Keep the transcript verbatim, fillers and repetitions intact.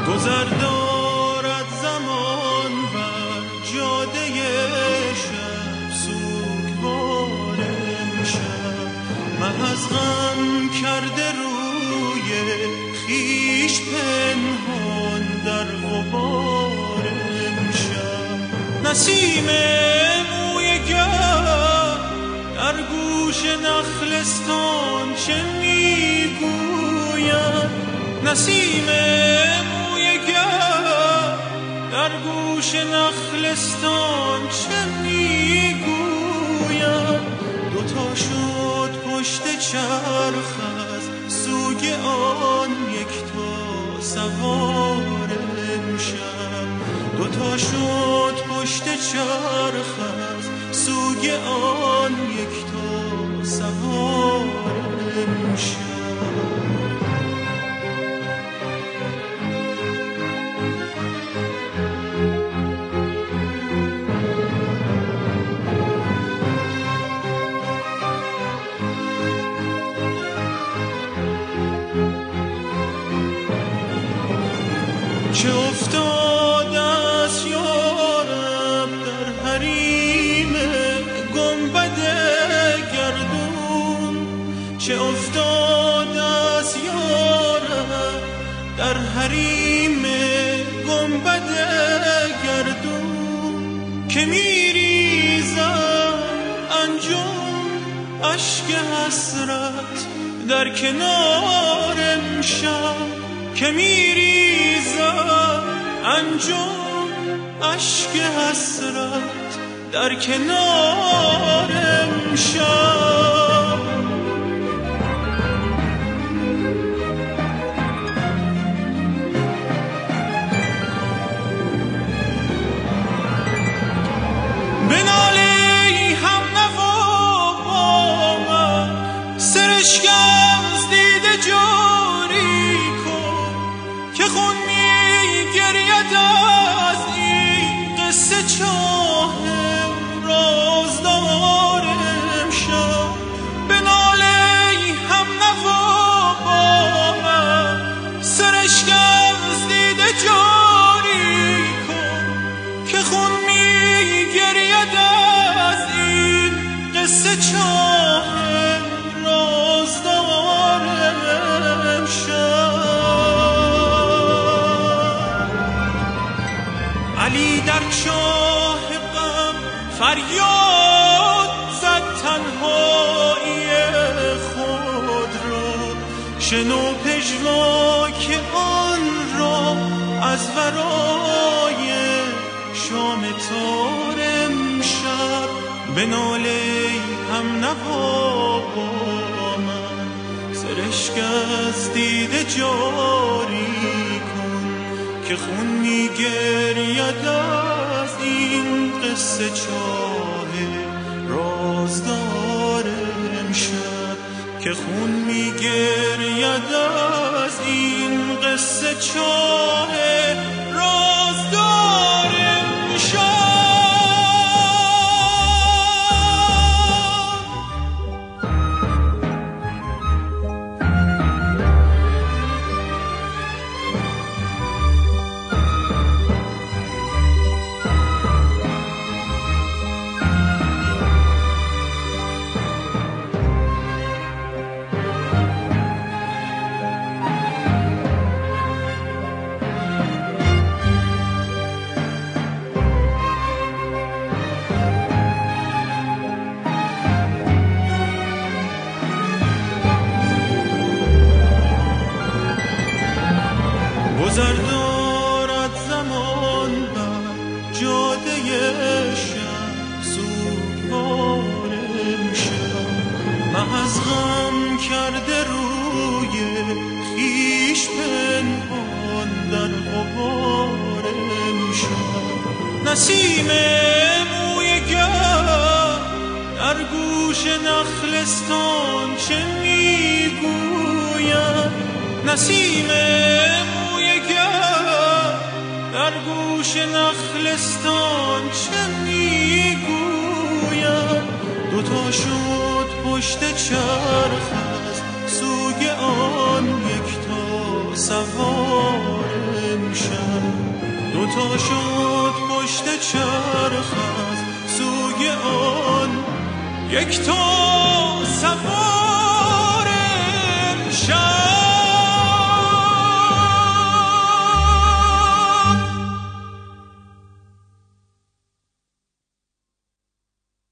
گذر دارد زمان بر جاده شب سوگوار امشب، مه از غم کرده روی خویش پنهان در غبار امشب. نسیم موی گرم در گوش نخلستان چه میگوید، نسیم موی گرم در گوش نخلستان چه میگوید. دوتا شد پشت چرخ از سوی آن یکتا سوار امشب، دوتا شد پشت چرخ از سوی آن یکتا سوار امشب. چه افتاده است یارب در حریم گنبد گردون، چه افتاده است یارب در حریم گنبد گردون، که میریزم انجم اشک حسرت در کنار امشب، که میریزم انجم اشک حسرت در کنار امشب. بنالی هم نوا با من سرشکم از دیده جاری کن، که خون می گرید از این قصه چاه رازدار امشب. بنالی هم نوا با من سرشکم از دیده جاری کن، که خون می گرید از این قصه چاه رازدار امشب. علی در چاه غم فریاد زد تنهایی خود را، شنو پژواک آن را از ورای شام تار امشب. بنالی هم نوا با من سرشک از دیده جاری کن، که خون میگرید از این قصه چاه رازدار امشب، که خون میگرید از این قصه چاه رازدار امشب. گذر دارد زمان بر جاده شب سوگوار امشب، مه از غم کرده روی خویش پنهان در غبار امشب. نسیم موی گرم در گوش نخلستان چه میگوید، نسیم در گوش نخلستان چه میگوید. دوتا شد پشت چرخ از سوی آن یکتا سوار امشب. دوتا شد پشت چرخ از سوی آن یک تا سوار